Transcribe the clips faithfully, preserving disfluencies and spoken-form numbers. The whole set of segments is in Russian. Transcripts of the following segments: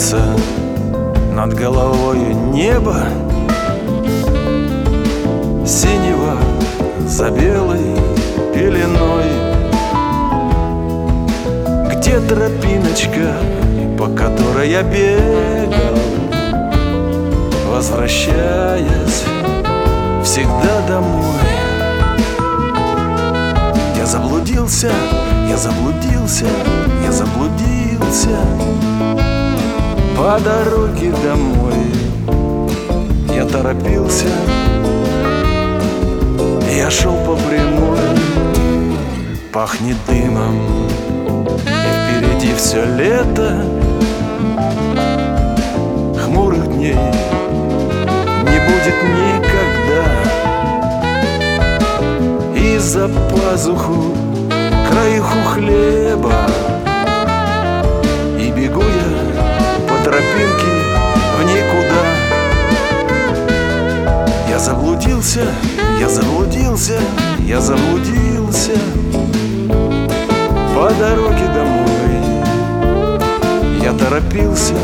клонится над головою небо, синего за белой пеленой. Где тропиночка, по которой я бегал, возвращаясь всегда домой? Я заблудился, я заблудился, я заблудился по дороге домой. Я торопился, я шел по прямой. Пахнет дымом, и впереди все лето. Хмурых дней не будет никогда. И за пазуху краюху хлеба, и бегу я по тропинке в никуда. Я заблудился, я заблудился, я заблудился по дороге домой. Я торопился,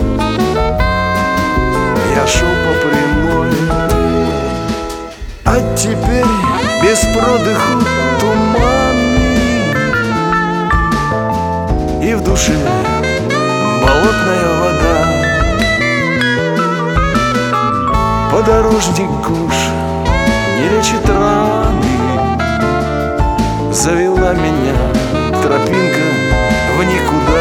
я шел по прямой. А теперь без продыху туманный, и в душе болотная вода. Подорожник уж не лечит раны, завела меня тропинка в никуда.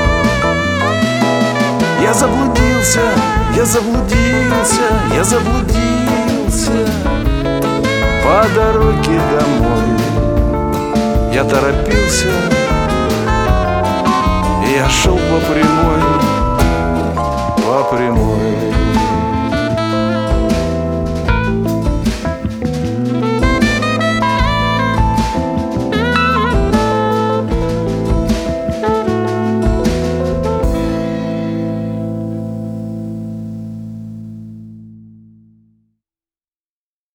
Я заблудился, я заблудился, я заблудился по дороге домой. Я торопился, я шел по прямой, по прямой.